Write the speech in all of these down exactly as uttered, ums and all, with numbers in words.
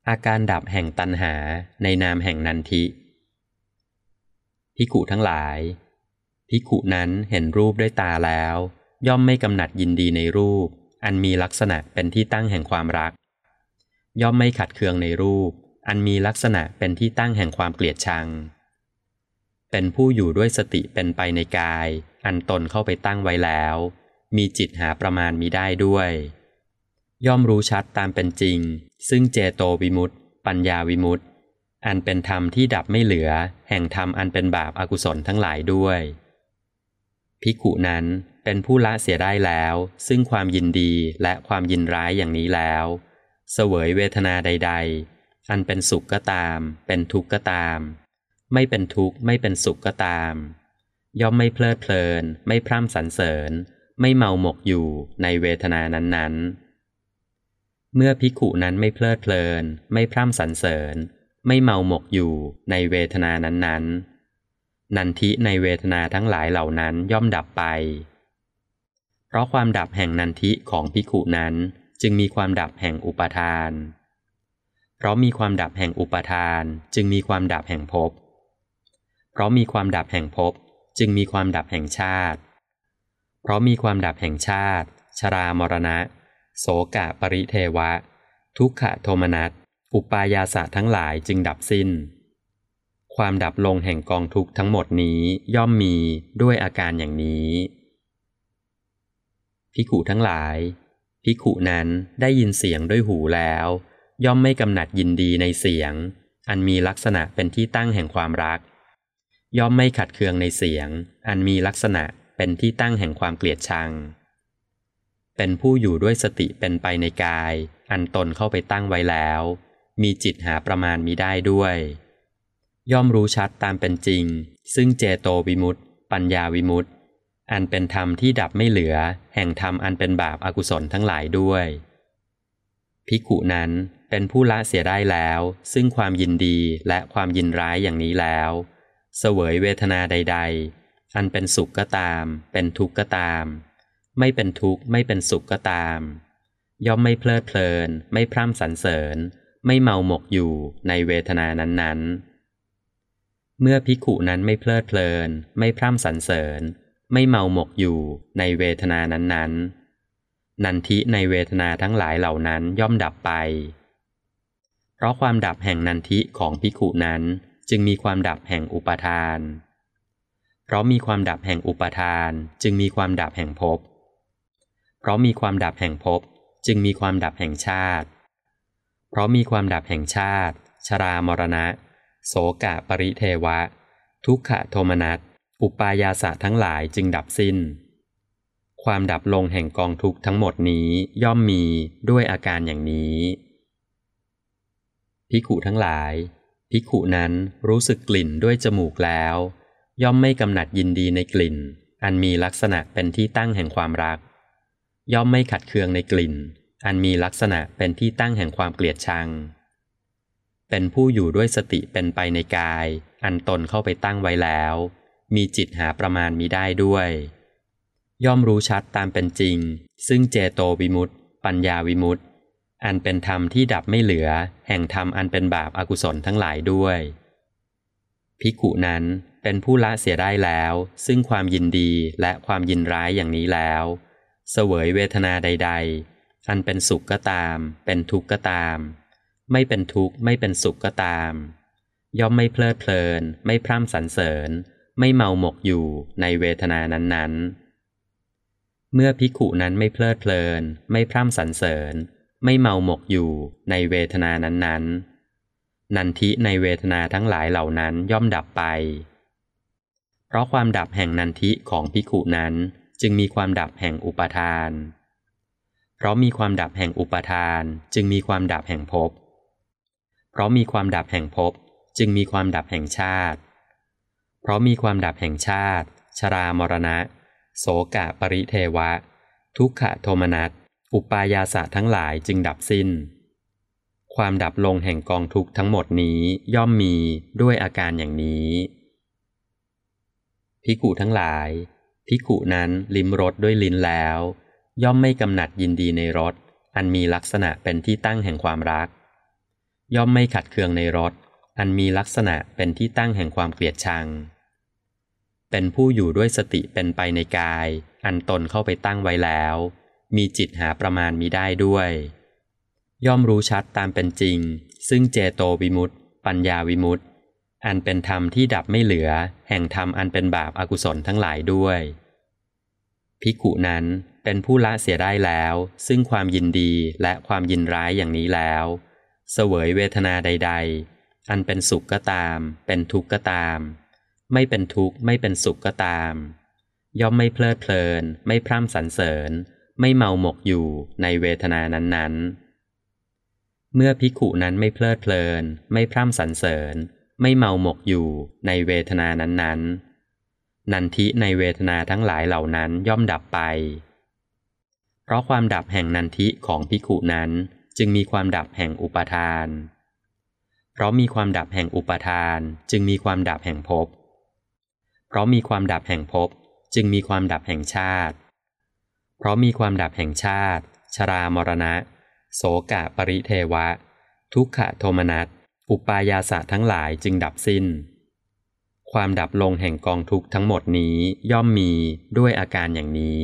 อาการดับแห่งตัณหาในนามแห่งนันทิภิกขุทั้งหลายภิกขุนั้นเห็นรูปด้วยตาแล้วย่อมไม่กำหนัดยินดีในรูปอันมีลักษณะเป็นที่ตั้งแห่งความรักย่อมไม่ขัดเคืองในรูปอันมีลักษณะเป็นที่ตั้งแห่งความเกลียดชังเป็นผู้อยู่ด้วยสติเป็นไปในกายอันตนเข้าไปตั้งไว้แล้วมีจิตหาประมาณมิได้ด้วยย่อมรู้ชัดตามเป็นจริงซึ่งเจโตวิมุตติปัญญาวิมุตติอันเป็นธรรมที่ดับไม่เหลือแห่งธรรมอันเป็นบาปอกุศลทั้งหลายด้วยภิกขุนั้นเป็นผู้ละเสียได้แล้วซึ่งความยินดีและความยินร้ายอย่างนี้แล้วเสวยเวทนาใดๆอันเป็นสุขก็ตามเป็นทุกข์ก็ตามไม่เป็นทุกข์ไม่เป็นสุขก็ตามย่อมไม่เพลิดเพลินไม่พร่ำสรรเสริญไม่เมาหมกอยู่ในเวทนานั้นๆเมื่อภิกขุนั้นไม่เพลิดเพลินไม่พร่ำสรรเสริญไม่เมาหมกอยู่ในเวทนานั้นๆนันทิในเวทนาทั้งหลายเหล่านั้นย่อมดับไปเพราะความดับแห่งนันทิของภิกขุนั้นจึงมีความดับแห่งอุปาทานเพราะมีความดับแห่งอุปาทานจึงมีความดับแห่งภพเพราะมีความดับแห่งภพจึงมีความดับแห่งชาติเพราะมีความดับแห่งชาติชรามรณะโสกะปริเทวะทุกขโทมนัสอุปายาสะทั้งหลายจึงดับสิ้นความดับลงแห่งกองทุกข์ทั้งหมดนี้ย่อมมีด้วยอาการอย่างนี้ภิกขุทั้งหลายภิกขุนั้นได้ยินเสียงด้วยหูแล้วย่อมไม่กำหนัดยินดีในเสียงอันมีลักษณะเป็นที่ตั้งแห่งความรักย่อมไม่ขัดเคืองในเสียงอันมีลักษณะเป็นที่ตั้งแห่งความเกลียดชังเป็นผู้อยู่ด้วยสติเป็นไปในกายอันตนเข้าไปตั้งไว้แล้วมีจิตหาประมาณมิได้ด้วยย่อมรู้ชัดตามเป็นจริงซึ่งเจโตวิมุตติปัญญาวิมุตติอันเป็นธรรมที่ดับไม่เหลือแห่งธรรมอันเป็นบาปอกุศลทั้งหลายด้วยภิกขุนั้นเป็นผู้ละเสียได้แล้วซึ่งความยินดีและความยินร้ายอย่างนี้แล้วเสวยเวทนาใดๆอันเป็นสุขก็ตามเป็นทุกข์ก็ตามไม่เป็นทุกข์ไม่เป็นสุขก็ตามย่อมไม่เพลิดเพลินไม่พร่ำสรรเสริญไม่เมาหมกอยู่ในเวทนานั้นๆเมื่อภิกขุนั้นไม่เพลิดเพลินไม่พร่ำสรรเสริญไม่เมาหมกอยู่ในเวทนานั้นๆนันทิในเวทนาทั้งหลายเหล่านั้นย่อมดับไปเพราะความดับแห่งนันทิของภิกขุนั้นจึงมีความดับแห่งอุปาทานเพราะมีความดับแห่งอุปาทานจึงมีความดับแห่งภพเพราะมีความดับแห่งภพจึงมีความดับแห่งชาติเพราะมีความดับแห่งชาติชรามรณะโสกะปริเทวะทุกขโทมนัสอุปายาสะทั้งหลายจึงดับสิ้นความดับลงแห่งกองทุกข์ทั้งหมดนี้ย่อมมีด้วยอาการอย่างนี้ภิกขุทั้งหลายภิกขุนั้นรู้สึกกลิ่นด้วยจมูกแล้วย่อมไม่กำหนัดยินดีในกลิ่นอันมีลักษณะเป็นที่ตั้งแห่งความรักย่อมไม่ขัดเคืองในกลิ่นอันมีลักษณะเป็นที่ตั้งแห่งความเกลียดชังเป็นผู้อยู่ด้วยสติเป็นไปในกายอันตนเข้าไปตั้งไว้แล้วมีจิตหาประมาณมิได้ด้วยย่อมรู้ชัดตามเป็นจริงซึ่งเจโตวิมุตติปัญญาวิมุตติอันเป็นธรรมที่ดับไม่เหลือแห่งธรรมอันเป็นบาปอกุศลทั้งหลายด้วยภิกขุนั้นเป็นผู้ละเสียได้แล้วซึ่งความยินดีและความยินร้ายอย่างนี้แล้วเสวยเวทนาใดๆอันเป็นสุขก็ตามเป็นทุกข์ก็ตามไม่เป็นทุกข์ไม่เป็นสุขก็ตามย่อมไม่เพลิดเพลินไม่พร่ำสรรเสริญไม่เมาหมกอยู่ในเวทนานั้นๆเมื่อภิกขุนั้นไม่เพลิดเพลินไม่พร่ำสรรเสริญไม่เมาหมกอยู่ในเวทนานั้นๆนันทิในเวทนาทั้งหลายเหล่านั้นย่อมดับไปเพราะความดับแห่งนันทิของภิกขุนั้นจึงมีความดับแห่งอุปาทานเพราะมีความดับแห่งอุปาทานจึงมีความดับแห่งภพเพราะมีความดับแห่งภพจึงมีความดับแห่งชาติเพราะมีความดับแห่งชาติชรามรณะโสกะปริเทวะทุกขโทมนัสอุปายาสะทั้งหลายจึงดับสิ้นความดับลงแห่งกองทุกข์ทั้งหมดนี้ย่อมมีด้วยอาการอย่างนี้ภิกขุทั้งหลายภิกขุนั้นลิ้มรสด้วยลิ้นแล้วย่อมไม่กำหนัดยินดีในรสอันมีลักษณะเป็นที่ตั้งแห่งความรักย่อมไม่ขัดเคืองในรสอันมีลักษณะเป็นที่ตั้งแห่งความเกลียดชังเป็นผู้อยู่ด้วยสติเป็นไปในกายอันตนเข้าไปตั้งไว้แล้วมีจิตหาประมาณมิได้ด้วยย่อมรู้ชัดตามเป็นจริงซึ่งเจโตวิมุตติปัญญาวิมุตติอันเป็นธรรมที่ดับไม่เหลือแห่งธรรมอันเป็นบาปอกุศลทั้งหลายด้วยภิกขุนั้นเป็นผู้ละเสียได้แล้วซึ่งความยินดีและความยินร้ายอย่างนี้แล้วเสวยเวทนาใดๆอันเป็นสุขก็ตามเป็นทุกข์ก็ตามไม่เป็นทุกข์ไม่เป็นสุขก็ตามย่อมไม่เพลิดเพลินไม่พร่ำสรรเสริญไม่เมาหมกอยู่ในเวทนานั้นๆเมื่อภิกขุนั้นไม่เพลิดเพลินไม่พร่ำสรรเสริญไม่เมาหมกอยู่ในเวทนานั้นๆนันทิในเวทนาทั้งหลายเหล่านั้นย่อมดับไปเพราะความดับแห่งนันทิของภิกขุนั้นจึงมีความดับแห่งอุปาทานเพราะมีความดับแห่งอุปาทานจึงมีความดับแห่งภพเพราะมีความดับแห่งภพจึงมีความดับแห่งชาติเพราะมีความดับแห่งชาติชรามรณะโสกะปริเทวะทุกขโทมนัสอุปายาสะทั้งหลายจึงดับสิ้นความดับลงแห่งกองทุกข์ทั้งหมดนี้ย่อมมีด้วยอาการอย่างนี้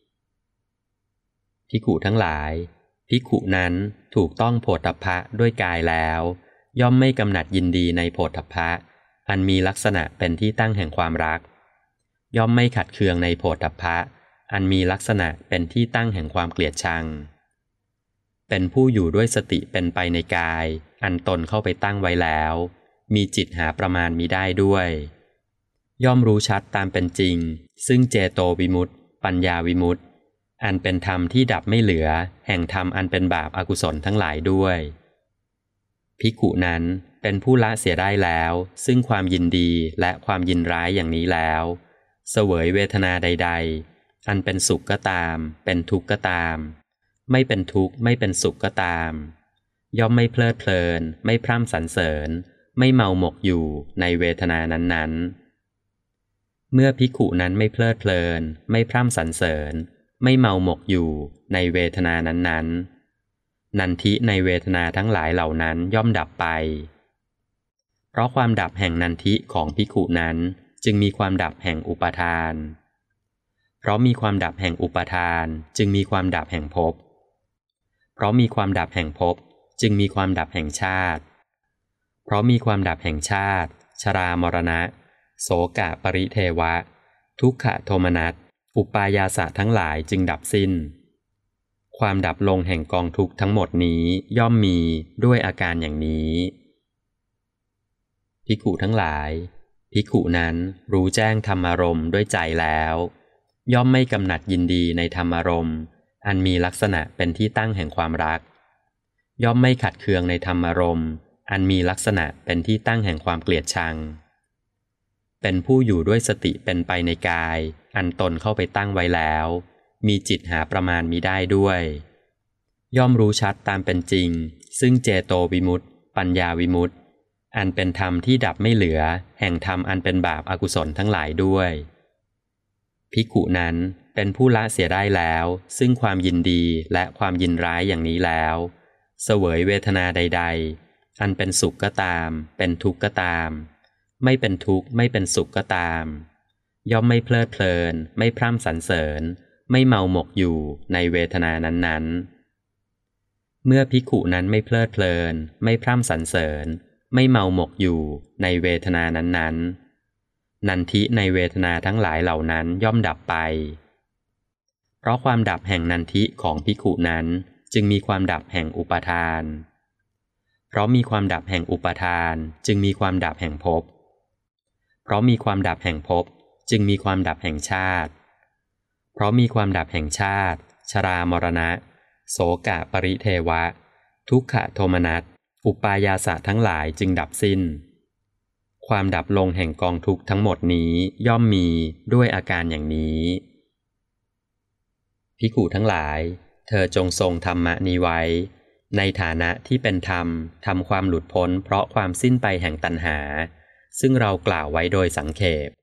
ภิกขุทั้งหลายภิกขุนั้นถูกต้องโผฏฐัพพะด้วยกายแล้วย่อมไม่กำหนัดยินดีในโผฏฐัพพะอันมีลักษณะเป็นที่ตั้งแห่งความรักย่อมไม่ขัดเคืองในโผฏฐัพพะอันมีลักษณะเป็นที่ตั้งแห่งความเกลียดชังเป็นผู้อยู่ด้วยสติเป็นไปในกายอันตนเข้าไปตั้งไว้แล้วมีจิตหาประมาณมิได้ด้วยย่อมรู้ชัดตามเป็นจริงซึ่งเจโตวิมุตติปัญญาวิมุตติอันเป็นธรรมที่ดับไม่เหลือแห่งธรรมอันเป็นบาปอกุศลทั้งหลายด้วยภิกขุนั้นเป็นผู้ละเสียได้แล้วซึ่งความยินดีและความยินร้ายอย่างนี้แล้วเสวยเวทนาใดๆอันเป็นสุขก็ตามเป็นทุกข์ก็ตามไม่เป็นทุกข์ไม่เป็นสุขก็ตามย่อมไม่เพลิดเพลินไม่พร่ำสรรเสริญไม่เมาหมกอยู่ในเวทนานั้นๆเมื่อภิกขุนั้นไม่เพลิดเพลินไม่พร่ำสรรเสริญไม่เมาหมกอยู่ในเวทนานั้นๆนันทิในเวทนาทั้งหลายเหล่านั้นย่อมดับไปเพราะความดับแห่งนันทิของภิกขุนั้นจึงมีความดับแห่งอุปาทานเพราะมีความดับแห่งอุปาทานจึงมีความดับแห่งภพเพราะมีความดับแห่งภพจึงมีความดับแห่งชาติเพราะมีความดับแห่งชาติชรามรณะโสกะปริเทวะทุกขโทมนัสอุปายาสะทั้งหลายจึงดับสิ้นความดับลงแห่งกองทุกข์ทั้งหมดนี้ย่อมมีด้วยอาการอย่างนี้ภิกขุทั้งหลายภิกขุนั้นรู้แจ้งธรรมารมณ์ด้วยใจแล้วย่อมไม่กำหนัดยินดีในธรรมารมณ์อันมีลักษณะเป็นที่ตั้งแห่งความรักย่อมไม่ขัดเคืองในธรรมารมณ์อันมีลักษณะเป็นที่ตั้งแห่งความเกลียดชังเป็นผู้อยู่ด้วยสติเป็นไปในกายอันตนเข้าไปตั้งไว้แล้วมีจิตหาประมาณมิได้ด้วยย่อมรู้ชัดตามเป็นจริงซึ่งเจโตวิมุตติปัญญาวิมุตติอันเป็นธรรมที่ดับไม่เหลือแห่งธรรมอันเป็นบาปอกุศลทั้งหลายด้วยภิกขุนั้นเป็นผู้ละเสียได้แล้วซึ่งความยินดีและความยินร้ายอย่างนี้แล้วเสวยเวทนาใดๆอันเป็นสุขก็ตามเป็นทุกข์ก็ตามไม่เป็นทุกข์ไม่เป็นสุขก็ตามย่อมไม่เพลิดเพลินไม่พร่ำสรรเสริญไม่เมาหมกอยู่ในเวทนานั้นๆเมื่อภิกขุนั้นไม่เพลิดเพลินไม่พร่ำสรรเสริญไม่เมาหมกอยู่ในเวทนานั้นๆนันทิในเวทนาทั้งหลายเหล่านั้นย่อมดับไปเพราะความดับแห่งนันทิของภิกขุนั้นจึงมีความดับแห่งอุปาทานเพราะมีความดับแห่งอุปาทานจึงมีความดับแห่งภพเพราะมีความดับแห่งภพจึงมีความดับแห่งชาติเพราะมีความดับแห่งชาติชรามรณะโสกะปริเทวะทุกขโทมนัสอุปายาสะทั้งหลายจึงดับสิ้นความดับลงแห่งกองทุกข์ทั้งหมดนี้ย่อมมีด้วยอาการอย่างนี้ภิกขุทั้งหลายเธอจงทรงธรรมะนี้ไว้ในฐานะที่เป็นธรรมทำความหลุดพ้นเพราะความสิ้นไปแห่งตัณหาซึ่งเรากล่าวไว้โดยสังเขป